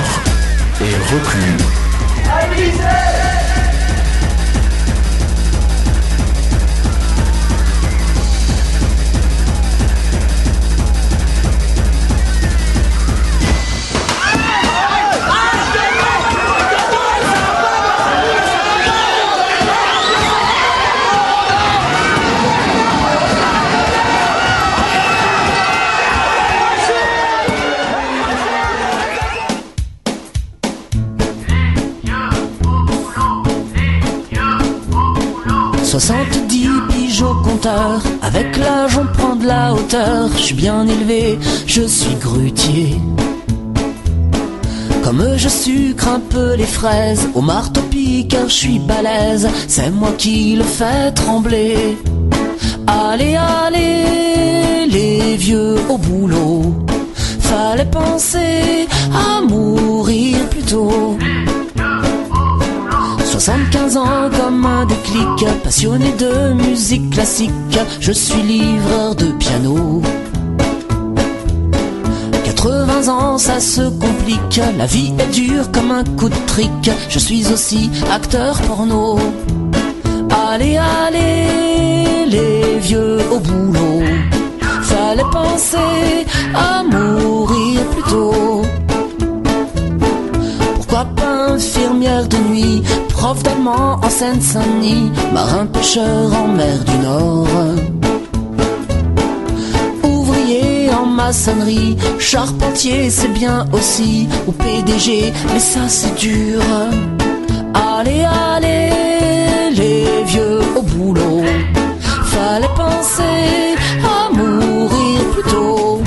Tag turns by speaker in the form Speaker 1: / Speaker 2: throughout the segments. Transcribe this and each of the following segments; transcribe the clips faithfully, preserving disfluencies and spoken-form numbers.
Speaker 1: fort et reclus.
Speaker 2: soixante-dix piges au compteur, avec l'âge on prend de la hauteur. Je suis bien élevé, je suis grutier. Comme je sucre un peu les fraises, au marteau-piqueur je suis balèze. C'est moi qui le fais trembler. Allez, allez, les vieux au boulot. Fallait penser à mourir plus tôt. soixante-quinze ans comme un déclic, passionné de musique classique, je suis livreur de piano. quatre-vingts ans ça se complique, la vie est dure comme un coup de trick, je suis aussi acteur porno. Allez, allez, les vieux au boulot, fallait penser à mourir plus tôt. Pourquoi pas infirmière de nuit, prof d'allemand en Seine-Saint-Denis, marin pêcheur en mer du Nord, ouvrier en maçonnerie, charpentier c'est bien aussi, ou P D G, mais ça c'est dur. Allez, allez, les vieux au boulot, fallait penser à mourir plus tôt.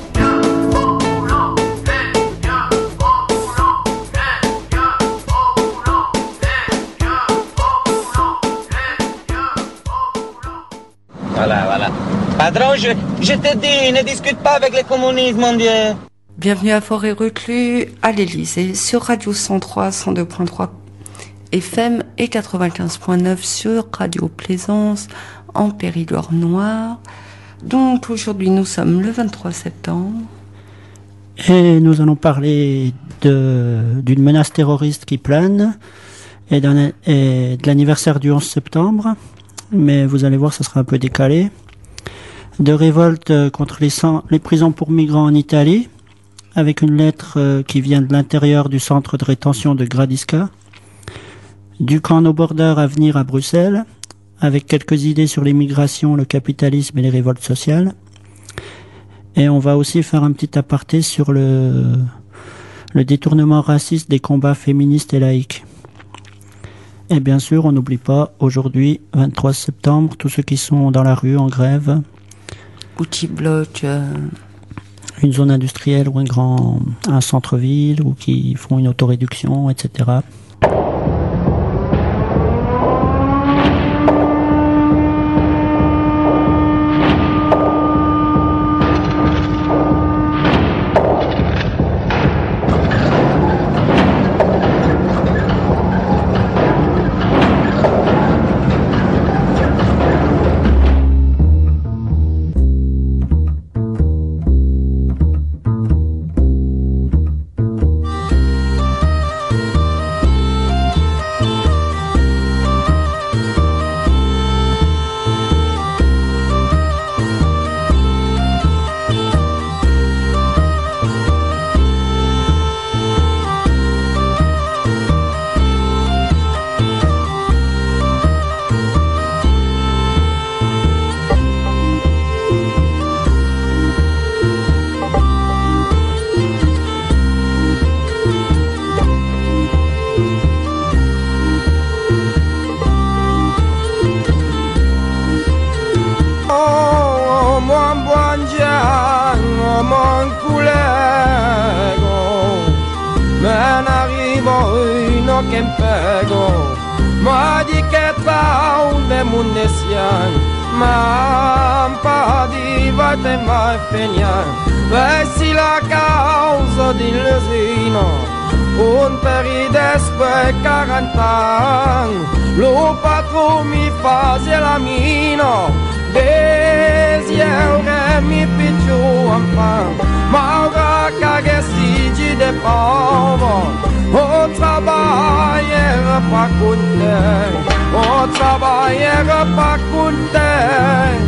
Speaker 3: Voilà, voilà. Patron, je, je te dis, ne discute pas avec le communisme, mon Dieu.
Speaker 4: Bienvenue à Forêt-Reclus, à l'Élysée, sur Radio cent trois, cent deux point trois F M et quatre-vingt-quinze point neuf sur Radio Plaisance, en Périgord noir. Donc aujourd'hui, nous sommes le vingt-trois septembre.
Speaker 5: Et nous allons parler de, d'une menace terroriste qui plane et, d'un, et de l'anniversaire du onze septembre. Mais vous allez voir, ça sera un peu décalé. De révolte contre les, les prisons pour migrants en Italie, avec une lettre qui vient de l'intérieur du centre de rétention de Gradisca. Du camp No Border à venir à Bruxelles, avec quelques idées sur l'immigration, le capitalisme et les révoltes sociales. Et on va aussi faire un petit aparté sur le, le détournement raciste des combats féministes et laïques. Et bien sûr, on n'oublie pas, aujourd'hui, vingt-trois septembre, tous ceux qui sont dans la rue en grève.
Speaker 4: Outils bloc. Euh...
Speaker 5: Une zone industrielle ou un grand un centre-ville, ou qui font une autoréduction, et cetera.
Speaker 6: Vesti la causa di l'esino, un peri despe quarant'anni, lo patron mi fase la mino, desi eure mi picciu enfant, ma ora che stigi de pauvre, pas content, on travaillera pas content.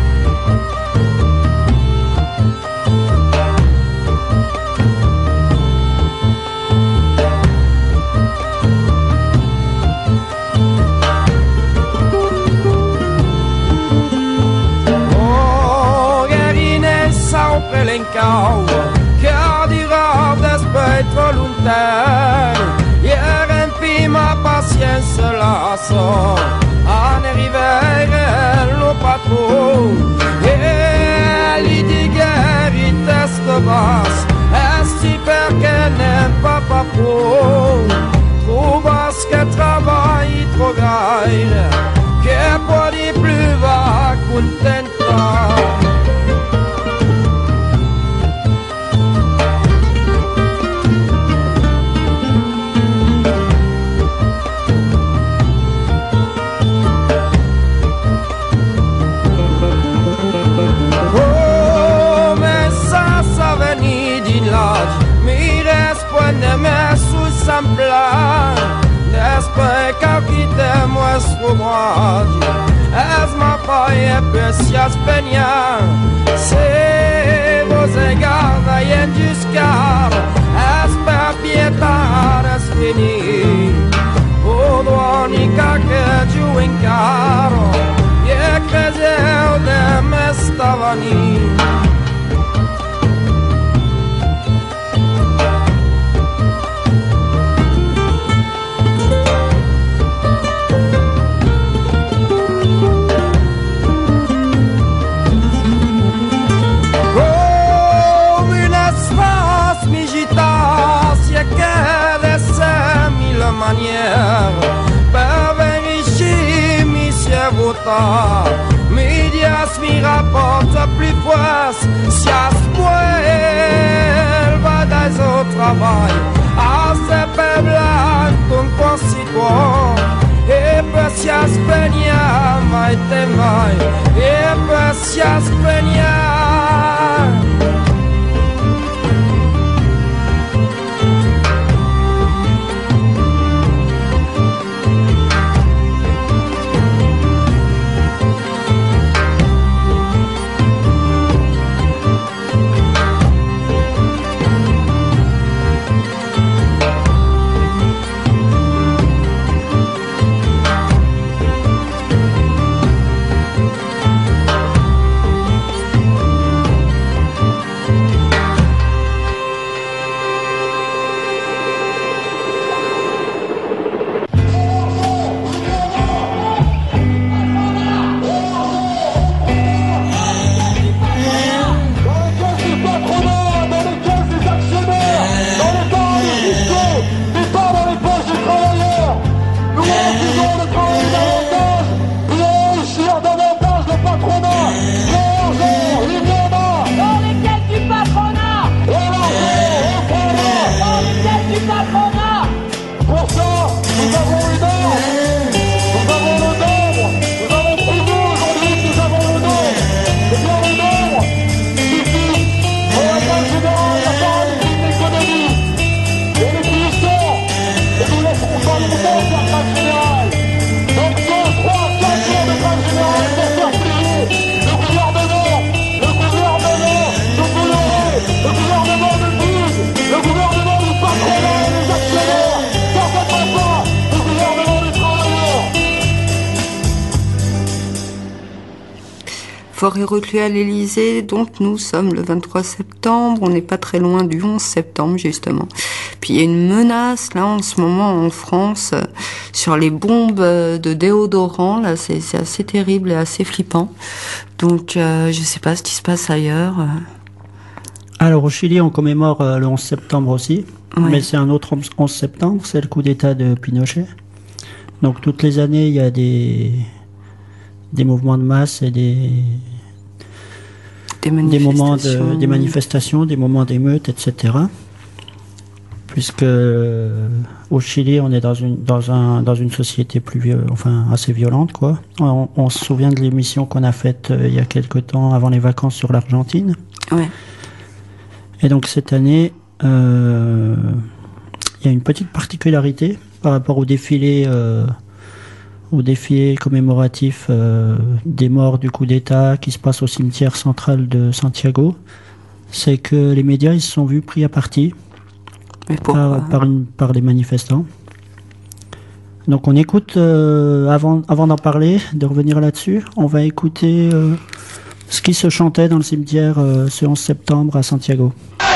Speaker 6: Pelencau, car dirà d'aspettare lontano, ieri in ma pazienza la so, a ne arrivare lo patron, e gli digeri testa basse, esti perché ne fa pas pro, truvas che travailli trop gaire, che può di più va contentare. Despre că chite mostru moadi Es ma paie pesias penia Se vos egarda ien juscar Es per pietare sfini O doanica che giù in caro E crezeu de me stavani Per verifier mi si è vota Medias mi rapporta plus fois Si a spoil va dais au travail A se pe blanc ton concitoyen E per si a spegna mai te mai E per si a spegna
Speaker 4: Fort-et-Reclus à l'Élysée, donc nous sommes le vingt-trois septembre, on n'est pas très loin du onze septembre justement. Puis il y a une menace là en ce moment en France euh, sur les bombes de déodorant, là c'est, c'est assez terrible et assez flippant. Donc euh, je sais pas ce qui se passe ailleurs.
Speaker 5: Alors au Chili on commémore euh, le onze septembre aussi, ouais. Mais c'est un autre onze septembre, c'est le coup d'état de Pinochet. Donc toutes les années il y a des... des mouvements de masse et des
Speaker 4: des,
Speaker 5: des moments de, des manifestations, des moments d'émeutes, et cetera. Puisque euh, au Chili, on est dans une dans un dans une société plus vieux, enfin assez violente, quoi. On, on se souvient de l'émission qu'on a faite euh, il y a quelque temps avant les vacances sur l'Argentine.
Speaker 4: Ouais.
Speaker 5: Et donc cette année, euh, il y a une petite particularité par rapport au défilé, euh, au défilé commémoratif euh, des morts du coup d'État qui se passe au cimetière central de Santiago. C'est que les médias ils se sont vus pris à partie par, par, une, par les manifestants. Donc on écoute, euh, avant, avant d'en parler, de revenir là-dessus, on va écouter euh, ce qui se chantait dans le cimetière euh, ce onze septembre à Santiago.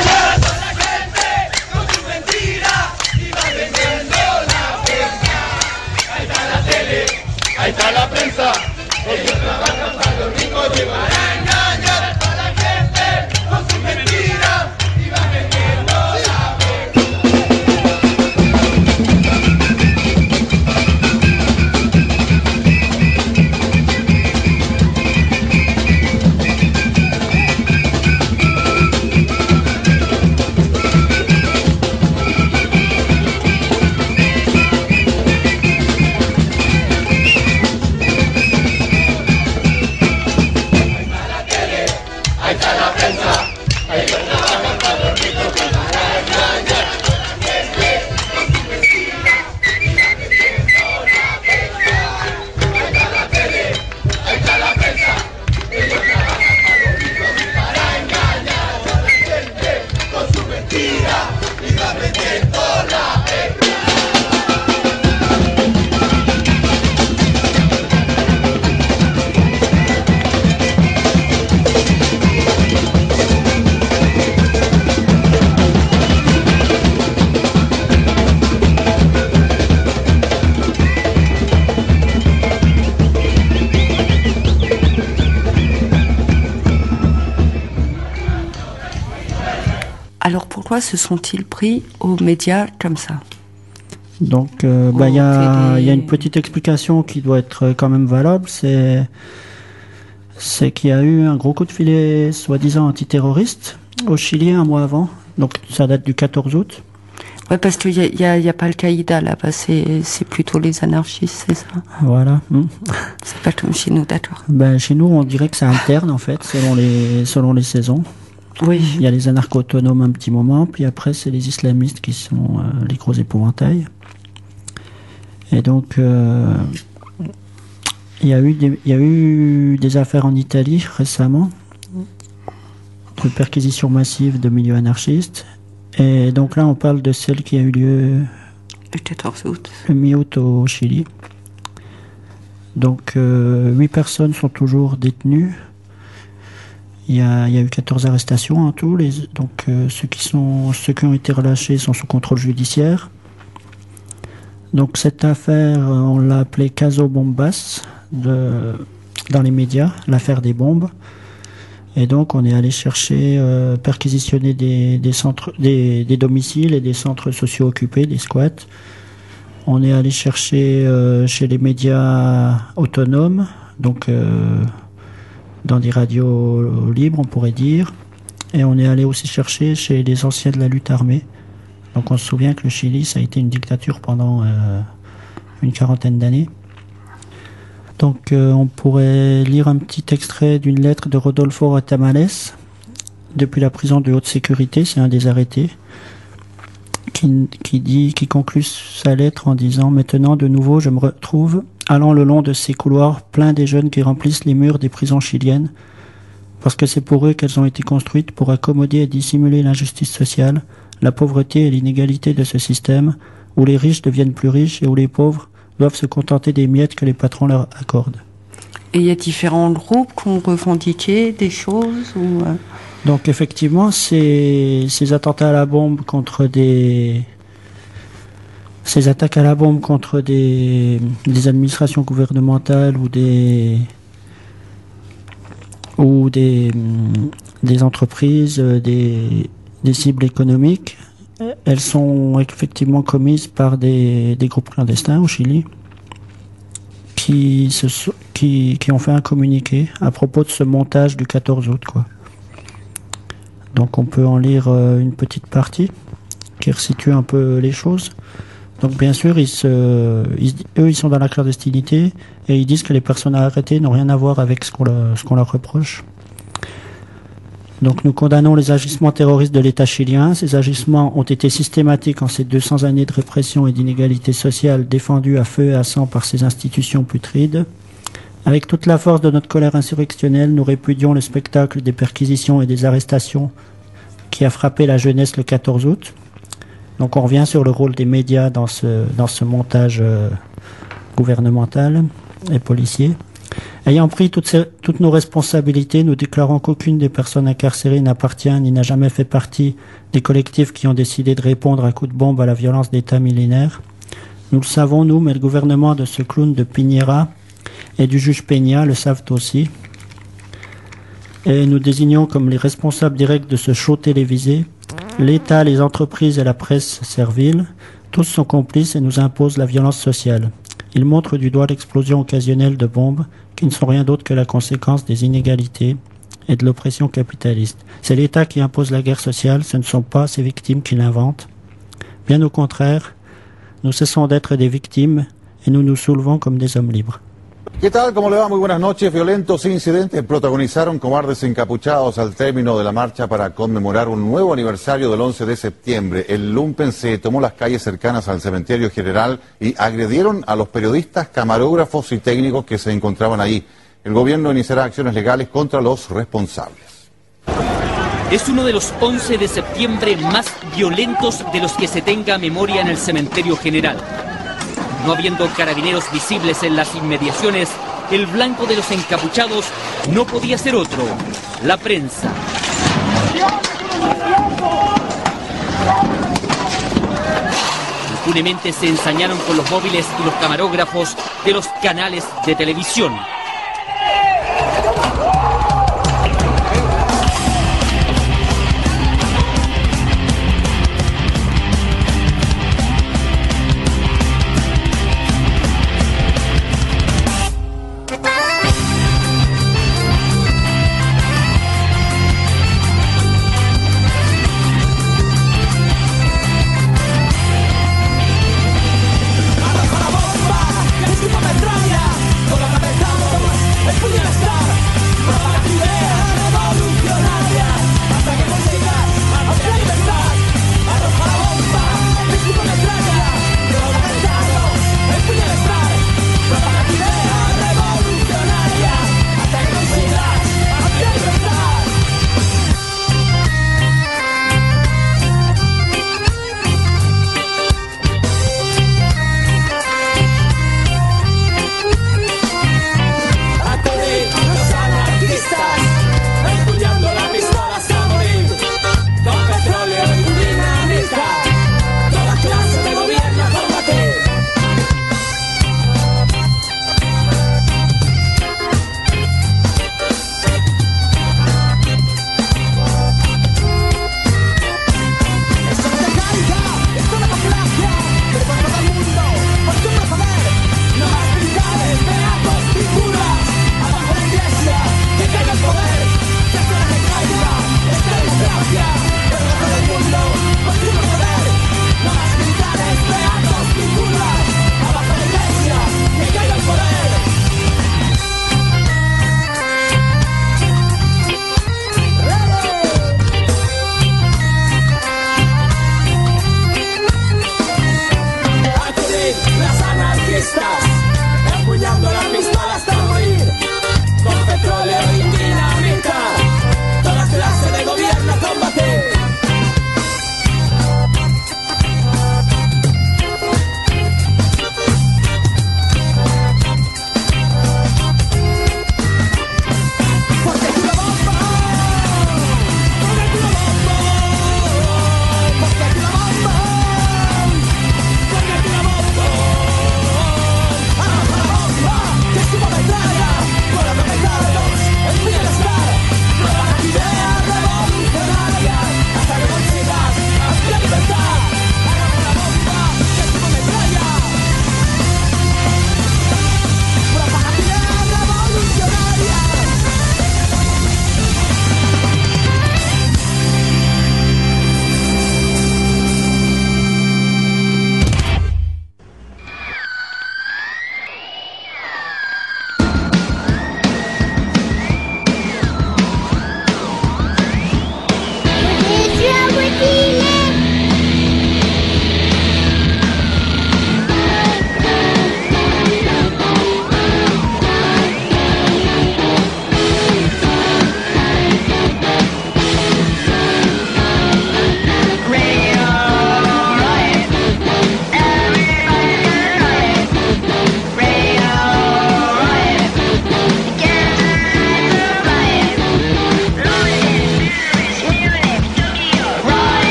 Speaker 4: Alors pourquoi se sont-ils pris aux médias comme ça?
Speaker 5: Donc, euh, bah, il y a, y a une petite explication qui doit être quand même valable. C'est, c'est qu'il y a eu un gros coup de filet, soi-disant antiterroriste, au Chili un mois avant. Donc, ça date du quatorze août.
Speaker 4: Ouais, parce qu'il y a, y a, y a pas Al-Qaïda là-bas, c'est, c'est plutôt les anarchistes, c'est ça?
Speaker 5: Voilà. Mmh.
Speaker 4: C'est pas comme chez nous, d'accord.
Speaker 5: Ben, chez nous, on dirait que c'est interne, en fait, selon les, selon les saisons.
Speaker 4: Oui.
Speaker 5: Il y a les anarcho-autonomes un petit moment, puis après, c'est les islamistes qui sont euh, les gros épouvantails. Et donc, euh, il y a eu des, il y a eu des affaires en Italie récemment, de perquisitions massives de milieux anarchistes. Et donc là, on parle de celle qui a eu lieu
Speaker 4: le quatorze août.
Speaker 5: Le mi-août au Chili. Donc, euh, huit personnes sont toujours détenues. Il y a, il y a eu quatorze arrestations en tout. Les, donc, euh, ceux qui sont, ceux qui ont été relâchés sont sous contrôle judiciaire. Donc, cette affaire, on l'a appelée Caso Bombas de, dans les médias, l'affaire des bombes. Et donc, on est allé chercher, euh, perquisitionner des, des centres, des, des domiciles et des centres sociaux occupés, des squats. On est allé chercher euh, chez les médias autonomes, donc euh, dans des radios libres, on pourrait dire. Et on est allé aussi chercher chez les anciens de la lutte armée. Donc, on se souvient que le Chili, ça a été une dictature pendant euh, une quarantaine d'années. Donc, euh, on pourrait lire un petit extrait d'une lettre de Rodolfo Ratamales, depuis la prison de haute sécurité, c'est un des arrêtés, qui, qui dit, qui conclut sa lettre en disant « Maintenant, de nouveau, je me retrouve allant le long de ces couloirs pleins des jeunes qui remplissent les murs des prisons chiliennes, parce que c'est pour eux qu'elles ont été construites pour accommoder et dissimuler l'injustice sociale, la pauvreté et l'inégalité de ce système, où les riches deviennent plus riches et où les pauvres doivent se contenter des miettes que les patrons leur accordent. »
Speaker 4: Et il y a différents groupes qui ont revendiqué des choses ou euh...
Speaker 5: Donc effectivement, ces, ces attentats à la bombe contre des... Ces attaques à la bombe contre des, des administrations gouvernementales ou des... ou des, des entreprises, des, des cibles économiques, elles sont effectivement commises par des, des groupes clandestins au Chili qui, se, qui, qui ont fait un communiqué à propos de ce montage du quatorze août, quoi. Donc on peut en lire euh, une petite partie qui resitue un peu les choses. Donc bien sûr, ils se, ils, eux ils sont dans la clandestinité et ils disent que les personnes arrêtées n'ont rien à voir avec ce qu'on leur, ce qu'on leur reproche. Donc nous condamnons les agissements terroristes de l'État chilien. Ces agissements ont été systématiques en ces deux cents années de répression et d'inégalité sociale défendus à feu et à sang par ces institutions putrides. Avec toute la force de notre colère insurrectionnelle, nous répudions le spectacle des perquisitions et des arrestations qui a frappé la jeunesse le quatorze août. Donc on revient sur le rôle des médias dans ce, dans ce montage euh, gouvernemental et policier. Ayant pris toutes, ces, toutes nos responsabilités, nous déclarons qu'aucune des personnes incarcérées n'appartient ni n'a jamais fait partie des collectifs qui ont décidé de répondre à coups de bombe à la violence d'État millénaire. Nous le savons, nous, mais le gouvernement de ce clown de Piñera et du juge Peña le savent aussi. Et nous désignons comme les responsables directs de ce show télévisé l'État, les entreprises et la presse servile. Tous sont complices et nous imposent la violence sociale. Ils montrent du doigt l'explosion occasionnelle de bombes qui ne sont rien d'autre que la conséquence des inégalités et de l'oppression capitaliste. C'est l'État qui impose la guerre sociale, ce ne sont pas ses victimes qui l'inventent. Bien au contraire, nous cessons d'être des victimes et nous nous soulevons comme des hommes libres.
Speaker 7: ¿Qué tal? ¿Cómo le va? Muy buenas noches. Violentos incidentes protagonizaron cobardes encapuchados al término de la marcha para conmemorar un nuevo aniversario del once de septiembre. El lumpen se tomó las calles cercanas al cementerio general y agredieron a los periodistas, camarógrafos y técnicos que se encontraban ahí. El gobierno iniciará acciones legales contra los responsables.
Speaker 8: Es uno de los once de septiembre más violentos de los que se tenga memoria en el cementerio general. No habiendo carabineros visibles en las inmediaciones, el blanco de los encapuchados no podía ser otro, la prensa. Impunemente se ensañaron con los móviles y los camarógrafos de los canales de televisión.
Speaker 6: Con la metralla, con la cabeza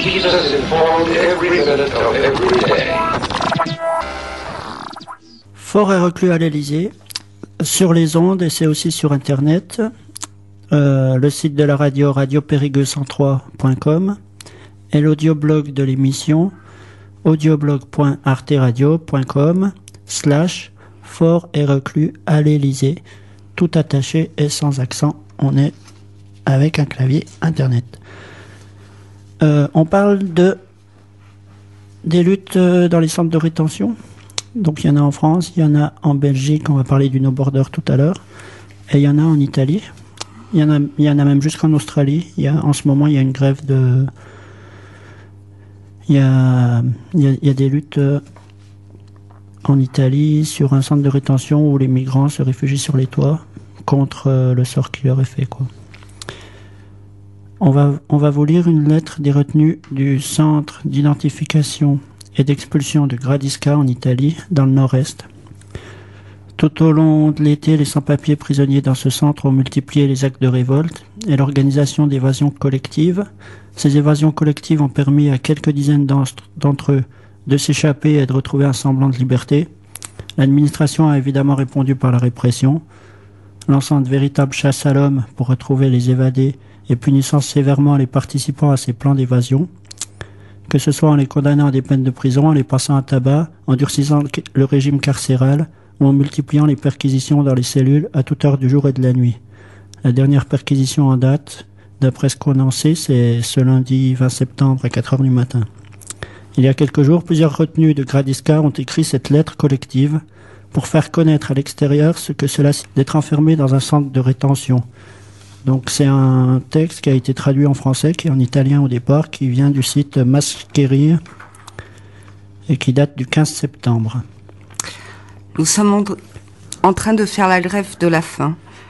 Speaker 1: keep us informed every minute of every day.
Speaker 5: Fort et reclus à l'Élysée, sur les ondes et c'est aussi sur Internet. Euh, le site de la radio, radio périgueux cent trois point com et l'audioblog de l'émission, audioblog point arte radio point com slash fort et reclus à l'Élysée, tout attaché et sans accent. On est avec un clavier Internet. Euh, on parle de des luttes dans les centres de rétention. Donc il y en a en France, il y en a en Belgique, on va parler du No Border tout à l'heure, et il y en a en Italie. Il y en a, il y en a même jusqu'en Australie. Il y a, en ce moment, il y a une grève de... Il y a, il y a, il y a des luttes en Italie sur un centre de rétention où les migrants se réfugient sur les toits contre le sort qui leur est fait, quoi. On va, on va vous lire une lettre des retenus du centre d'identification et d'expulsion de Gradisca en Italie, dans le nord-est. Tout au long de l'été, les sans-papiers prisonniers dans ce centre ont multiplié les actes de révolte et l'organisation d'évasions collectives. Ces évasions collectives ont permis à quelques dizaines d'entre eux de s'échapper et de retrouver un semblant de liberté. L'administration a évidemment répondu par la répression, lançant de véritables chasses à l'homme pour retrouver les évadés et punissant sévèrement les participants à ces plans d'évasion, que ce soit en les condamnant à des peines de prison, en les passant à tabac, en durcissant le régime carcéral ou en multipliant les perquisitions dans les cellules à toute heure du jour et de la nuit. La dernière perquisition en date, d'après ce qu'on en sait, c'est ce lundi vingt septembre à quatre heures du matin. Il y a quelques jours, plusieurs retenus de Gradisca ont écrit cette lettre collective pour faire connaître à l'extérieur ce que cela c'est d'être enfermé dans un centre de rétention. Donc c'est un texte qui a été traduit en français, qui est en italien au départ, qui vient du site Mascheria et qui date du quinze septembre.
Speaker 4: Nous sommes en, en train de faire la grève de la faim,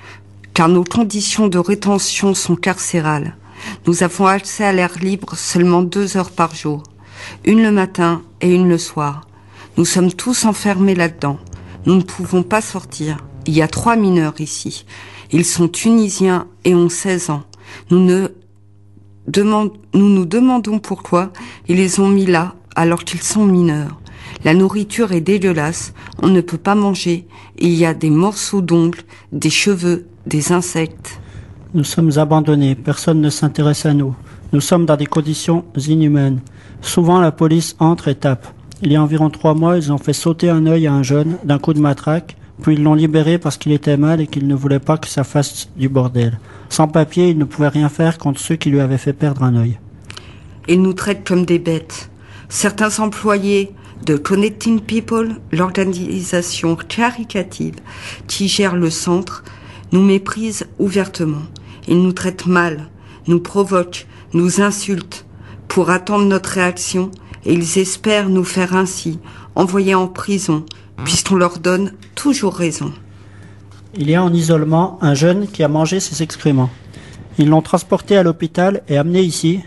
Speaker 4: car nos conditions de rétention sont carcérales. Nous avons accès à l'air libre seulement deux heures par jour, une le matin et une le soir. Nous sommes tous enfermés là-dedans. Nous ne pouvons pas sortir. Il y a trois mineurs ici. Ils sont tunisiens et ont seize ans. Nous, ne demande, nous nous demandons pourquoi ils les ont mis là alors qu'ils sont mineurs. La nourriture est dégueulasse, on ne peut pas manger. Il y a des morceaux d'ongles, des cheveux, des insectes.
Speaker 5: Nous sommes abandonnés, personne ne s'intéresse à nous. Nous sommes dans des conditions inhumaines. Souvent la police entre et tape. Il y a environ trois mois, ils ont fait sauter un œil à un jeune d'un coup de matraque. Puis ils l'ont libéré parce qu'il était mal et qu'il ne voulait pas que ça fasse du bordel. Sans papier, il ne pouvait rien faire contre ceux qui lui avaient fait perdre un œil.
Speaker 4: Ils nous traitent comme des bêtes. Certains employés de Connecting People, l'organisation caritative qui gère le centre, nous méprisent ouvertement. Ils nous traitent mal, nous provoquent, nous insultent pour attendre notre réaction et ils espèrent nous faire ainsi envoyer en prison, puisqu'on leur donne toujours raison.
Speaker 5: Il y a en isolement un jeune qui a mangé ses excréments. Ils l'ont transporté à l'hôpital et amené ici.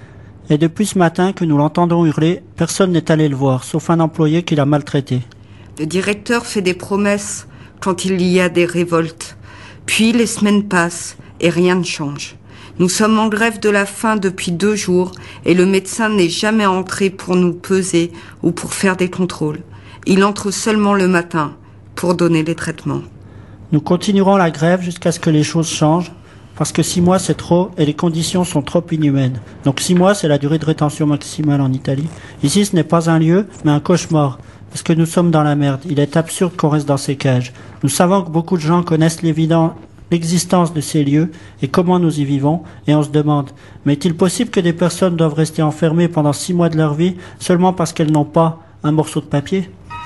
Speaker 5: Et depuis ce matin que nous l'entendons hurler, personne n'est allé le voir, sauf un employé qui l'a maltraité.
Speaker 4: Le directeur fait des promesses quand il y a des révoltes. Puis les semaines passent et rien ne change. Nous sommes en grève de la faim depuis deux jours et le médecin n'est jamais entré pour nous peser ou pour faire des contrôles. Il entre seulement le matin pour donner les traitements.
Speaker 5: Nous continuerons la grève jusqu'à ce que les choses changent, parce que six mois c'est trop et les conditions sont trop inhumaines. Donc six mois c'est la durée de rétention maximale en Italie. Ici ce n'est pas un lieu, mais un cauchemar, parce que nous sommes dans la merde. Il est absurde qu'on reste dans ces cages. Nous savons que beaucoup de gens connaissent l'évident, l'existence de ces lieux et comment nous y vivons, et on se demande, mais est-il possible que des personnes doivent rester enfermées pendant six mois de leur vie seulement parce qu'elles n'ont pas un morceau de papier ?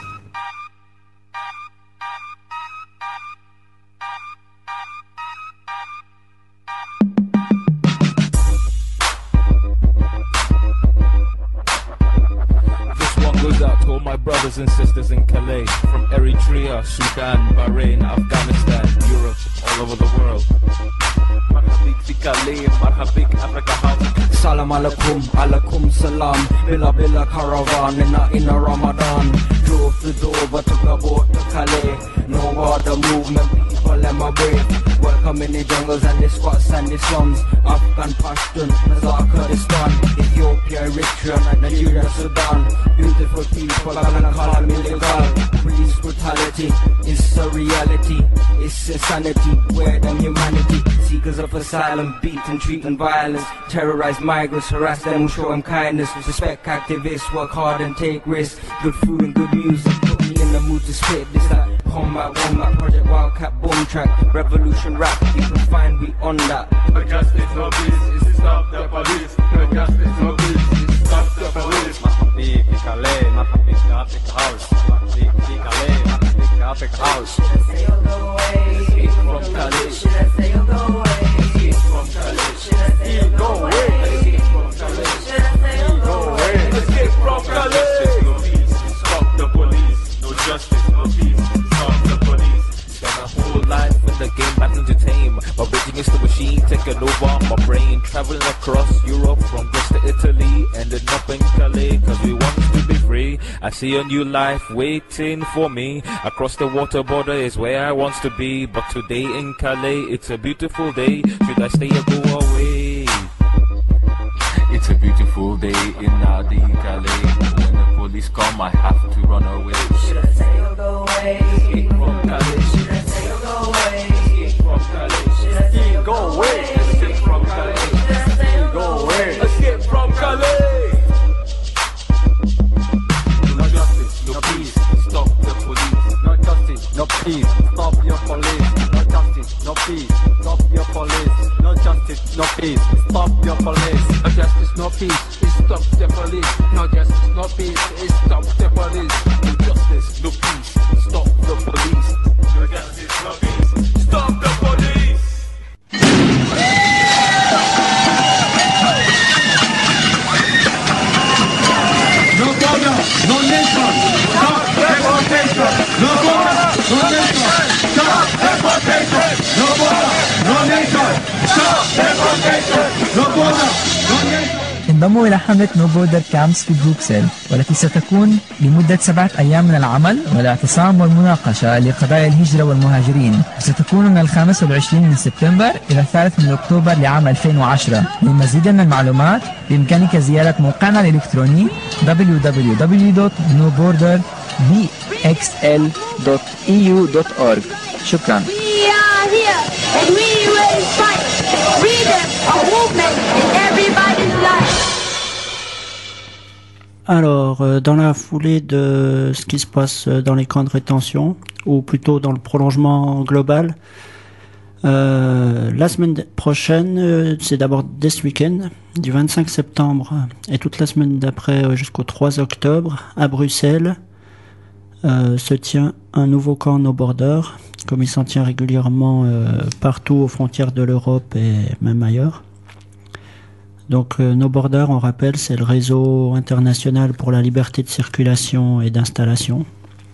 Speaker 9: Brothers and sisters in Calais, from Eritrea, Sudan, Bahrain, Afghanistan, Europe, all over the world. Marhabik fi Calais, marhabik Africa House. Salam alaikum, alaikum salam. Bila bila caravan in a, in a Ramadan. Drove to Dover, took a boat to Calais. No water movement, people emigrate. Welcome in the jungles and the squats and the slums. Afghan Pashtun, Nazar Kurdistan, Ethiopia,
Speaker 6: Eritrea, Nigeria, Sudan. Beautiful people, I'm gonna call them illegal. Police brutality is a reality. It's insanity, where them humanity. Seekers of asylum, beaten, treating violence. Terrorize migrants, harass them who show them kindness. Respect activists, work hard and take risks. Good food and good music, put me in the mood to spit this that. Combat, Wombat, Project Wildcat, Boom Track, Revolution Rap, you can find we on that.
Speaker 9: No justice, no peace, it's stop the police. No justice, no peace, it's stop the police. Mahapik, Calais, Mahapik, Africa House. Mahapik, Calais, Mahapik, Africa House.
Speaker 6: Escape from Calais. Escape from Calais. Escape from Calais. Go away. Escape from Calais. Go away. Escape from Calais.
Speaker 9: No peace, stop the police. No justice, no peace, stop the police. Spent my whole life in the game battling to tame. My bridging is the machine taking over my brain. Traveling across Europe from Greece to Italy. Ended up in Calais cause we want to be free. I see a new life waiting for me. Across the water border is where I want to be. But today in Calais it's a beautiful day. Should I stay or go away? It's a beautiful day in Nadi, Calais. When the police come I have to run away.
Speaker 6: Should I stay or go away? Escape from Calais. Should I stay or go away? Escape from Calais. Should I stay or go away? Escape from Calais. Should I stay or go away? Escape from Calais.
Speaker 9: No justice, no peace, stop the police.
Speaker 6: No justice, no peace, stop your police. No justice, no peace, stop your police. No justice, no peace, stop your police.
Speaker 9: No justice, no peace, it stops the police. No justice, no peace, it stops the police. No justice, no peace, stop the police. No justice, no peace, stop the police.
Speaker 10: No border, no nation, stop deportation. No border, no nation, stop deportation. No border, no nation, stop deportation. No border, no nation.
Speaker 11: انضموا إلى حملة نو بوردر كامبس في بروكسل والتي ستكون لمدة سبعة أيام من العمل والاعتصام والمناقشة لقضايا الهجرة والمهاجرين. ستكون من الخامس والعشرين من سبتمبر إلى الثالث من أكتوبر لعام ألفين وعشرة. للمزيد من المعلومات بإمكانك زيارة موقعنا الإلكتروني دبليو دبليو دبليو دوت نو بوردر بي إكس إل دوت إي يو دوت أورج. شكرا.
Speaker 12: We are here and we will fight freedom of movement in everybody's life.
Speaker 5: Alors, euh, dans la foulée de ce qui se passe dans les camps de rétention, ou plutôt dans le prolongement global, euh, la semaine prochaine, euh, c'est d'abord dès ce week-end, du vingt-cinq septembre et toute la semaine d'après euh, jusqu'au trois octobre, à Bruxelles, euh, se tient un nouveau camp No Border, comme il s'en tient régulièrement euh, partout aux frontières de l'Europe et même ailleurs. Donc euh, No Border, on rappelle, c'est le réseau international pour la liberté de circulation et d'installation.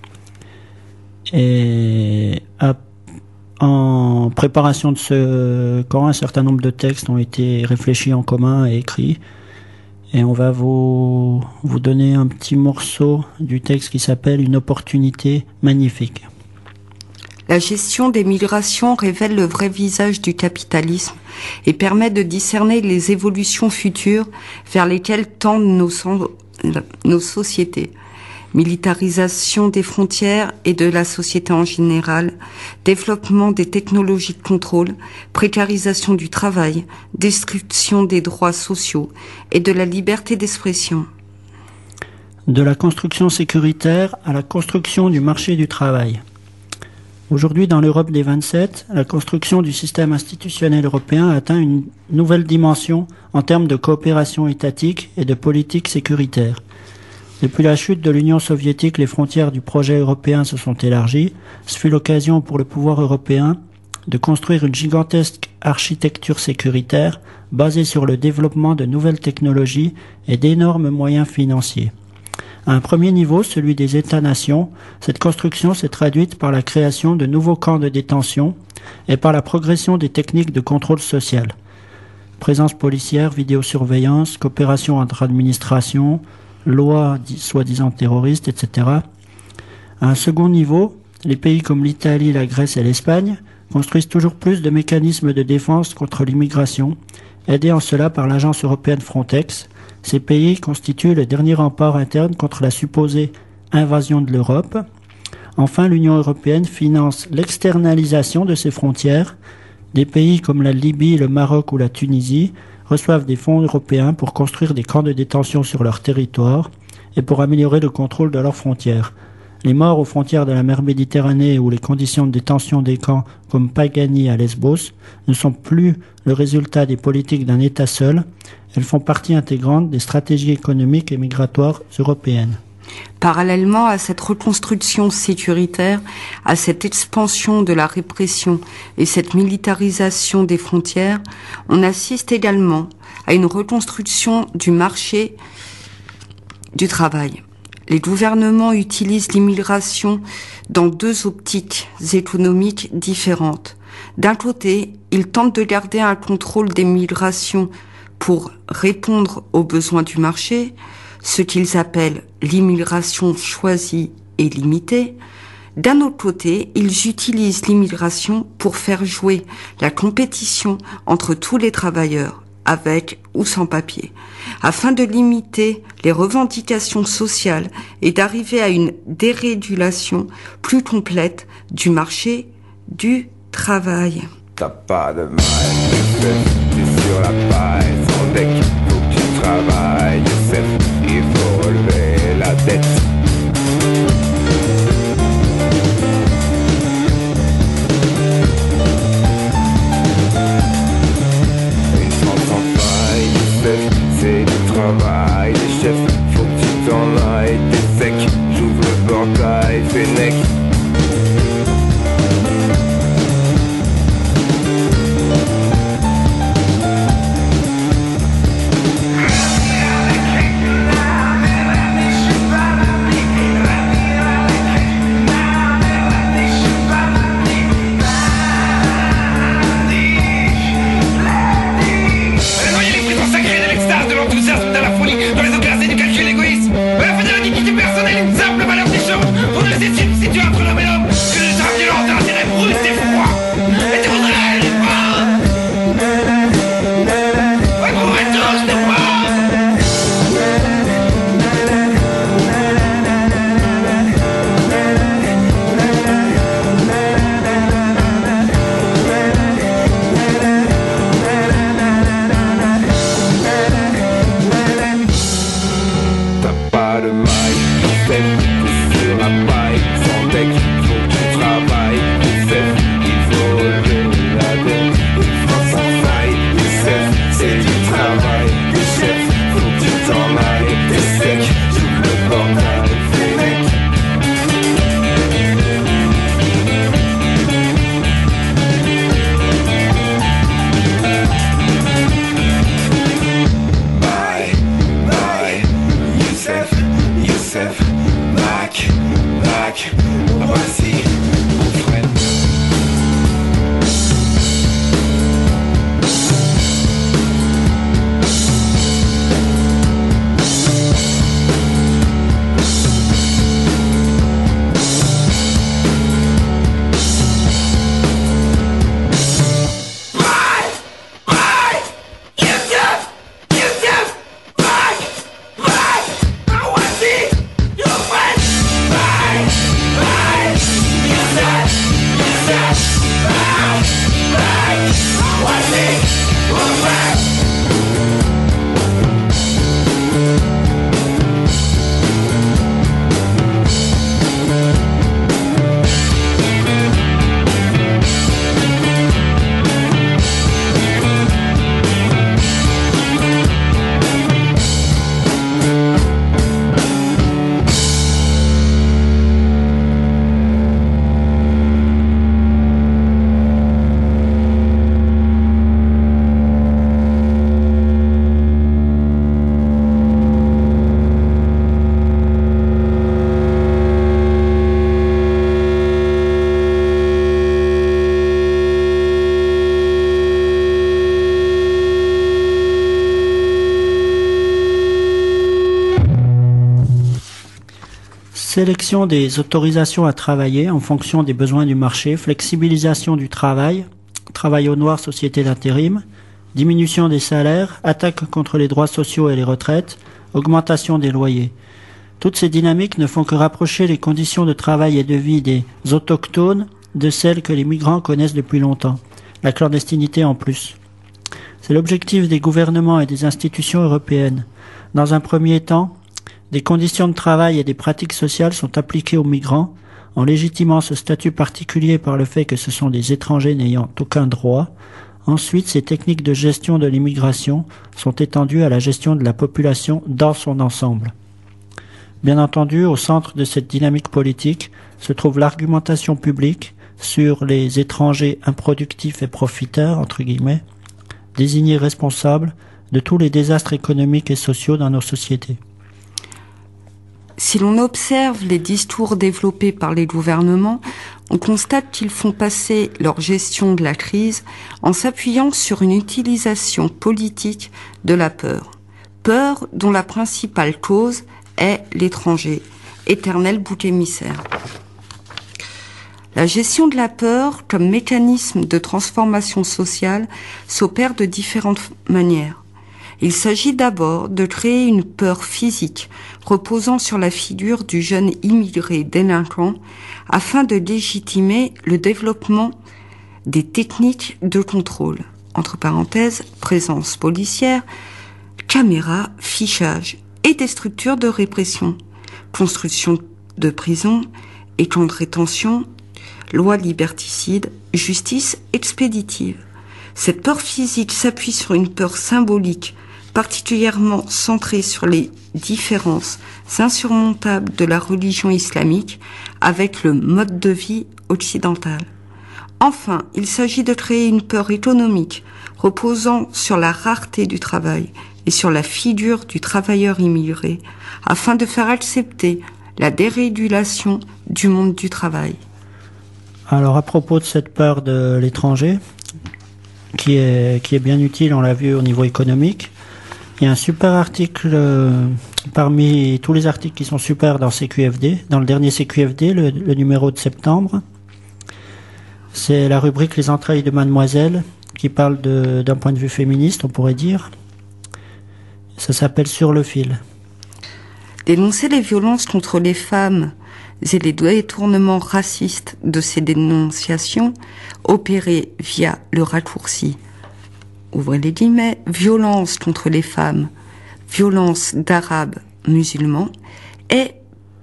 Speaker 5: Et à, en préparation de ce camp, un certain nombre de textes ont été réfléchis en commun et écrits. Et on va vous, vous donner un petit morceau du texte qui s'appelle « Une opportunité magnifique ».
Speaker 4: La gestion des migrations révèle le vrai visage du capitalisme et permet de discerner les évolutions futures vers lesquelles tendent nos, nos sociétés. Militarisation des frontières et de la société en général, développement des technologies de contrôle, précarisation du travail, destruction des droits sociaux et de la liberté d'expression.
Speaker 5: De la construction sécuritaire à la construction du marché du travail. Aujourd'hui, dans l'Europe des vingt-sept, la construction du système institutionnel européen a atteint une nouvelle dimension en termes de coopération étatique et de politique sécuritaire. Depuis la chute de l'Union soviétique, les frontières du projet européen se sont élargies. Ce fut l'occasion pour le pouvoir européen de construire une gigantesque architecture sécuritaire basée sur le développement de nouvelles technologies et d'énormes moyens financiers. À un premier niveau, celui des États-nations, cette construction s'est traduite par la création de nouveaux camps de détention et par la progression des techniques de contrôle social. Présence policière, vidéosurveillance, coopération entre administrations, lois soi-disant terroristes, et cetera. À un second niveau, les pays comme l'Italie, la Grèce et l'Espagne construisent toujours plus de mécanismes de défense contre l'immigration, aidés en cela par l'agence européenne Frontex, Ces pays constituent le dernier rempart interne contre la supposée invasion de l'Europe. Enfin, l'Union européenne finance l'externalisation de ses frontières. Des pays comme la Libye, le Maroc ou la Tunisie reçoivent des fonds européens pour construire des camps de détention sur leur territoire et pour améliorer le contrôle de leurs frontières. Les morts aux frontières de la mer Méditerranée ou les conditions de détention des camps comme Pagani à Lesbos ne sont plus le résultat des politiques d'un État seul. Elles font partie intégrante des stratégies économiques et migratoires européennes.
Speaker 4: Parallèlement à cette reconstruction sécuritaire, à cette expansion de la répression et cette militarisation des frontières, on assiste également à une reconstruction du marché du travail. Les gouvernements utilisent l'immigration dans deux optiques économiques différentes. D'un côté, ils tentent de garder un contrôle des migrations pour répondre aux besoins du marché, ce qu'ils appellent l'immigration choisie et limitée. D'un autre côté, ils utilisent l'immigration pour faire jouer la compétition entre tous les travailleurs, avec ou sans papier, afin de limiter les revendications sociales et d'arriver à une dérégulation plus complète du marché du travail.
Speaker 13: T'as pas de mal, t'es sur la paille, sans deck, faut que tu travailles, Youssef, il faut relever la tête. Une France sans faille, Youssef, c'est du travail, les chefs, faut que tu t'en ailles, t'es sec, j'ouvre le portail, Fennec.
Speaker 5: Sélection des autorisations à travailler en fonction des besoins du marché, flexibilisation du travail, travail au noir, société d'intérim, diminution des salaires, attaque contre les droits sociaux et les retraites, augmentation des loyers. Toutes ces dynamiques ne font que rapprocher les conditions de travail et de vie des autochtones de celles que les migrants connaissent depuis longtemps. La clandestinité en plus. C'est l'objectif des gouvernements et des institutions européennes. Dans un premier temps, des conditions de travail et des pratiques sociales sont appliquées aux migrants, en légitimant ce statut particulier par le fait que ce sont des étrangers n'ayant aucun droit. Ensuite, ces techniques de gestion de l'immigration sont étendues à la gestion de la population dans son ensemble. Bien entendu, au centre de cette dynamique politique se trouve l'argumentation publique sur les étrangers improductifs et profiteurs, entre guillemets, désignés responsables de tous les désastres économiques et sociaux dans nos sociétés.
Speaker 4: Si l'on observe les discours développés par les gouvernements, on constate qu'ils font passer leur gestion de la crise en s'appuyant sur une utilisation politique de la peur. Peur dont la principale cause est l'étranger, éternel bouc émissaire. La gestion de la peur comme mécanisme de transformation sociale s'opère de différentes manières. Il s'agit d'abord de créer une peur physique reposant sur la figure du jeune immigré délinquant afin de légitimer le développement des techniques de contrôle, entre parenthèses, présence policière, caméra, fichage et des structures de répression, construction de prisons et camps de rétention, loi liberticide, justice expéditive. Cette peur physique s'appuie sur une peur symbolique particulièrement centrée sur les différences insurmontables de la religion islamique avec le mode de vie occidental. Enfin, il s'agit de créer une peur économique reposant sur la rareté du travail et sur la figure du travailleur immigré afin de faire accepter la dérégulation du monde du travail.
Speaker 5: Alors à propos de cette peur de l'étranger, qui est, qui est bien utile, on l'a vu au niveau économique, il y a un super article euh, parmi tous les articles qui sont super dans C Q F D, dans le dernier C Q F D, le, le numéro de septembre. C'est la rubrique Les entrailles de Mademoiselle, qui parle de, d'un point de vue féministe, on pourrait dire. Ça s'appelle Sur le fil.
Speaker 4: Dénoncer les violences contre les femmes et les détournements racistes de ces dénonciations opérés via le raccourci, ouvrez les guillemets, violence contre les femmes, violence d'arabes musulmans, est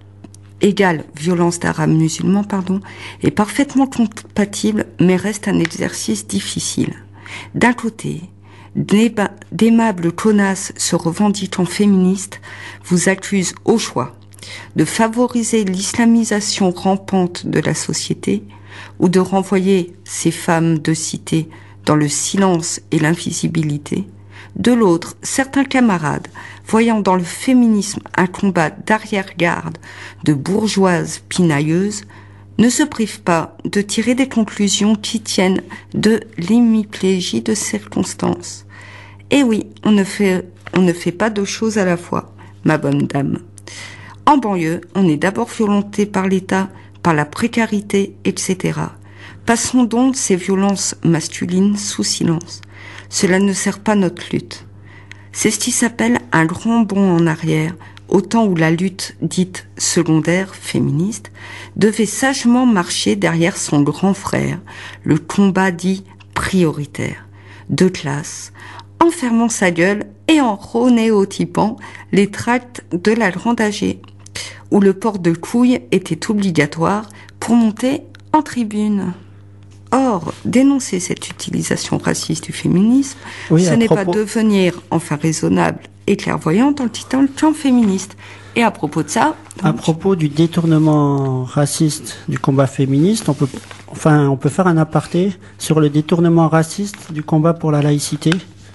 Speaker 4: égale violence d'arabes musulmans, pardon, est parfaitement compatible, mais reste un exercice difficile. D'un côté, d'aimables connasses se revendiquant féministes vous accusent au choix de favoriser l'islamisation rampante de la société ou de renvoyer ces femmes de cité dans le silence et l'invisibilité. De l'autre, certains camarades, voyant dans le féminisme un combat d'arrière-garde de bourgeoises pinailleuses, ne se privent pas de tirer des conclusions qui tiennent de l'hémiplégie de circonstances. Et oui, on ne fait, on ne fait pas deux choses à la fois, ma bonne dame. En banlieue, on est d'abord violenté par l'État, par la précarité, et cetera. Passons donc ces violences masculines sous silence. Cela ne sert pas notre lutte. C'est ce qui s'appelle un grand bond en arrière, au temps où la lutte dite secondaire, féministe, devait sagement marcher derrière son grand frère, le combat dit prioritaire, de classe, en fermant sa gueule et en renéotypant les tracts de la grande âgée, où le port de couilles était obligatoire pour monter en tribune. Or, dénoncer cette utilisation raciste du féminisme, oui, ce n'est propos... pas devenir enfin raisonnable et clairvoyante en quittant le camp féministe. Et à propos de ça... Donc...
Speaker 5: À propos du détournement raciste du combat féministe, on peut, enfin, on peut faire un aparté sur le détournement raciste du combat pour la laïcité.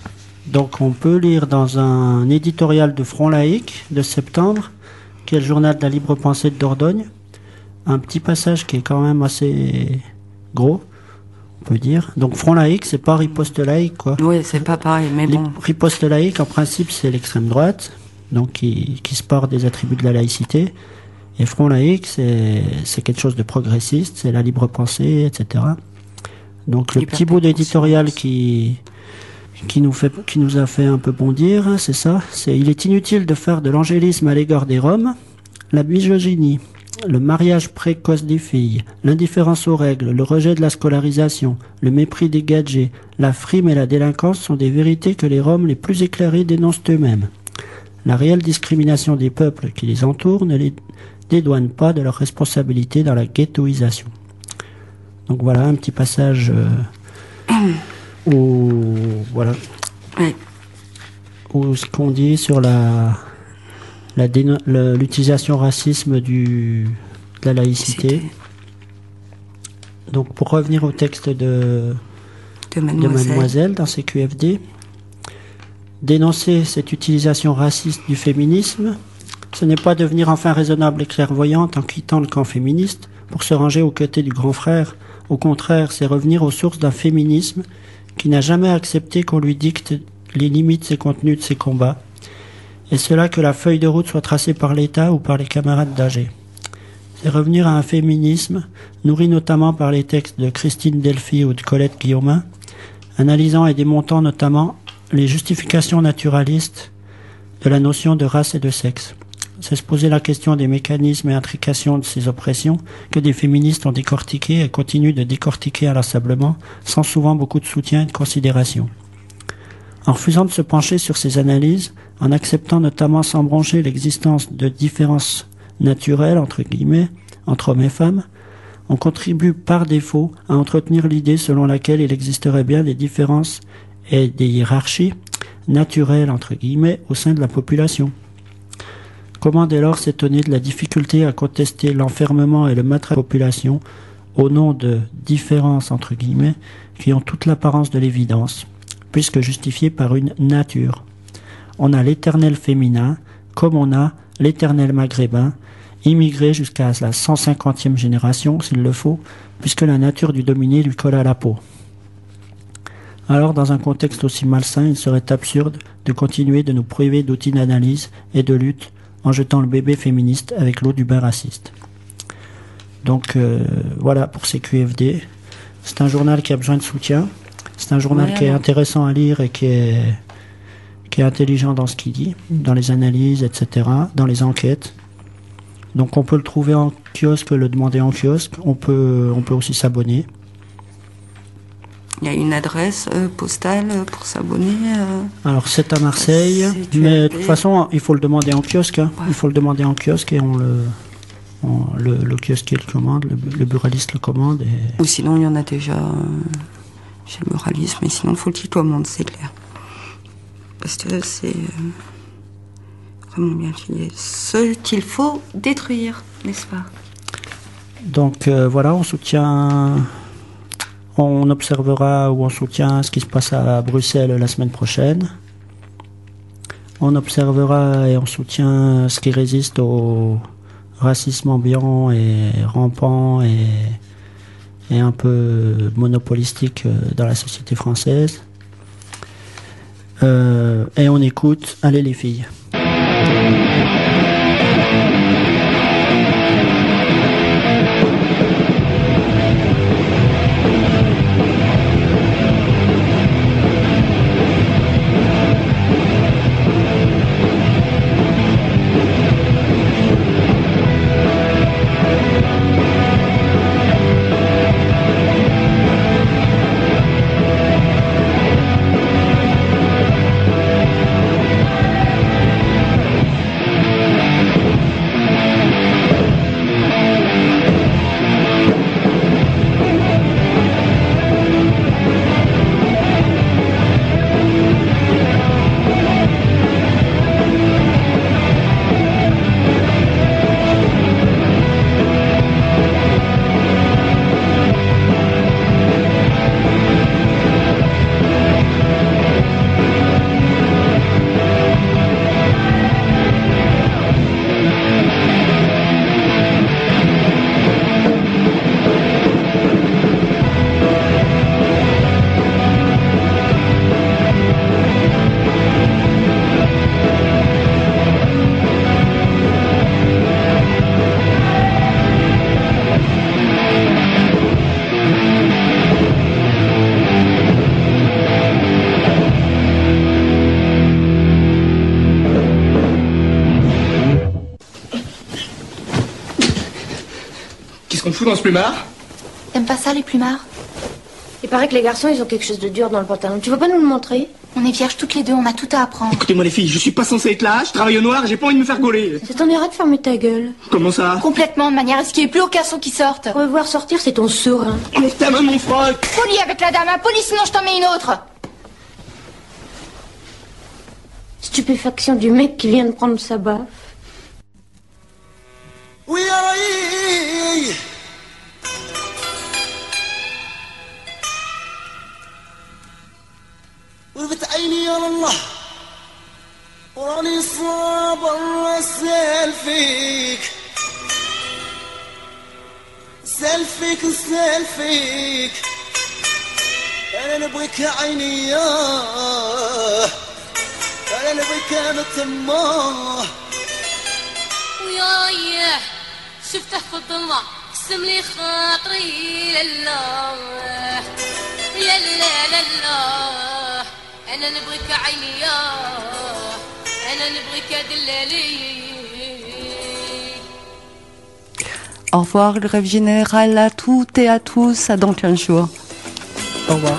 Speaker 5: Donc on peut lire dans un éditorial de Front Laïque de septembre, qui est le journal de la libre pensée de Dordogne, un petit passage qui est quand même assez gros, on peut dire. Donc Front Laïque, c'est pas riposte laïque, quoi.
Speaker 4: Oui, c'est pas pareil, mais bon.
Speaker 5: Riposte laïque, en principe, c'est l'extrême droite, donc qui, qui se porte des attributs de la laïcité. Et Front Laïque, c'est, c'est quelque chose de progressiste, c'est la libre pensée, et cetera. Donc le petit bout d'éditorial qui, qui nous fait, qui nous a fait un peu bondir, hein, c'est ça. C'est, il est inutile de faire de l'angélisme à l'égard des Roms. La misogynie, le mariage précoce des filles, l'indifférence aux règles, le rejet de la scolarisation, le mépris des gadgets, la frime et la délinquance sont des vérités que les Roms les plus éclairés dénoncent eux-mêmes. La réelle discrimination des peuples qui les entourent ne les dédouane pas de leur responsabilité dans la ghettoisation. Donc voilà un petit passage euh, où voilà
Speaker 4: oui.
Speaker 5: où ce qu'on dit sur la La déno- le, l'utilisation racisme du, de la laïcité. C'était... Donc pour revenir au texte de,
Speaker 4: de, Mademoiselle.
Speaker 5: de Mademoiselle dans C Q F D, dénoncer cette utilisation raciste du féminisme, ce n'est pas devenir enfin raisonnable et clairvoyante en quittant le camp féministe pour se ranger aux côtés du grand frère. Au contraire, c'est revenir aux sources d'un féminisme qui n'a jamais accepté qu'on lui dicte les limites et contenus de ses combats. Et cela que la feuille de route soit tracée par l'État ou par les camarades d'A G. C'est revenir à un féminisme, nourri notamment par les textes de Christine Delphi ou de Colette Guillaumin, analysant et démontant notamment les justifications naturalistes de la notion de race et de sexe. C'est se poser la question des mécanismes et intrications de ces oppressions que des féministes ont décortiquées et continuent de décortiquer inlassablement, sans souvent beaucoup de soutien et de considération. En refusant de se pencher sur ces analyses, en acceptant notamment sans broncher l'existence de différences naturelles, entre guillemets, entre hommes et femmes, on contribue par défaut à entretenir l'idée selon laquelle il existerait bien des différences et des hiérarchies naturelles, entre guillemets, au sein de la population. Comment dès lors s'étonner de la difficulté à contester l'enfermement et le matraquage de la population au nom de différences, entre guillemets, qui ont toute l'apparence de l'évidence, puisque justifiées par une nature. On a l'éternel féminin, comme on a l'éternel maghrébin, immigré jusqu'à la cent cinquantième génération, s'il le faut, puisque la nature du dominé lui colle à la peau. Alors, dans un contexte aussi malsain, il serait absurde de continuer de nous priver d'outils d'analyse et de lutte en jetant le bébé féministe avec l'eau du bain raciste. Donc, euh, voilà pour C Q F D. C'est un journal qui a besoin de soutien. C'est un journal ouais, qui est intéressant à lire et qui est, qui est intelligent dans ce qu'il dit, dans les analyses, et cetera, dans les enquêtes. Donc on peut le trouver en kiosque, le demander en kiosque. On peut, on peut aussi s'abonner.
Speaker 4: Il y a une adresse euh, postale pour s'abonner. Euh...
Speaker 5: Alors c'est à Marseille, c'est mais de toute façon il faut le demander en kiosque. Hein. Ouais. Il faut le demander en kiosque et on le, on, le, le kiosquier le commande, le, le buraliste le commande. Et...
Speaker 4: Ou sinon il y en a déjà euh, chez le buraliste, mais sinon il faut qu'il commande, c'est clair. Parce que c'est euh, vraiment bien filé. Ce qu'il faut détruire, n'est-ce pas?
Speaker 5: Donc euh, voilà, on soutient... On observera ou on soutient ce qui se passe à Bruxelles la semaine prochaine. On observera et on soutient ce qui résiste au racisme ambiant et rampant et, et un peu monopolistique dans la société française. Euh, et on écoute Allez les filles.
Speaker 14: Qu'est-ce qu'on fout dans ce plumard?
Speaker 15: T'aimes pas ça, les plumards? Il paraît que les garçons, ils ont quelque chose de dur dans le pantalon. Tu veux pas nous le montrer? On est vierges toutes les deux, on a tout à apprendre.
Speaker 14: Écoutez-moi les filles, je suis pas censé être là, je travaille au noir et j'ai pas envie de me faire gauler.
Speaker 15: Ça t'en ira de fermer ta gueule.
Speaker 14: Comment ça?
Speaker 15: Complètement, de manière à ce qu'il n'y ait plus aucun son qui sorte. On va voir sortir, c'est ton serin.
Speaker 14: Mais ta main, mon froc!
Speaker 15: Poli avec la dame, impoli, sinon je t'en mets une autre. Stupéfaction du mec qui vient de prendre sa baffe.
Speaker 16: Oui, aïe. وربت عيني يا الله وراني صابر اسال فيك سال فيك سال فيك انا نبغيك يا عيني يا انا نبغيك مثل ما
Speaker 17: وياي شفته في الظلمة قسم لي خاطري لله لا لا لا لا أنا نبغيك عيني يا أنا نبغيك دلالي.
Speaker 4: Au revoir le rêve général à toutes et à tous, à dans quinze jours.
Speaker 5: Au revoir.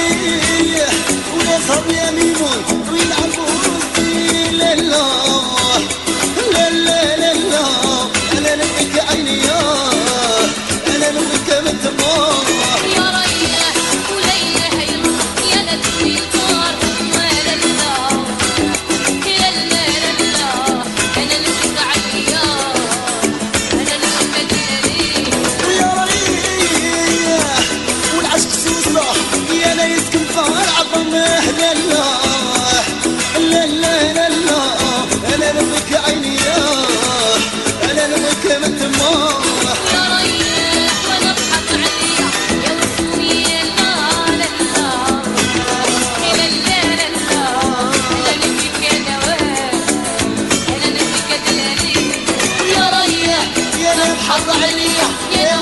Speaker 16: يا ميمون ويلعبوا في لله لا لا لا لا لا انا نبكي عيني انا نبكي من تمام
Speaker 17: يا ريح وانا اضحك عليا يا وسمي لا لا لا لا لا لا انا نبكي دواء انا نبكي دلالي يا ريح
Speaker 16: يا نبحر عليا يا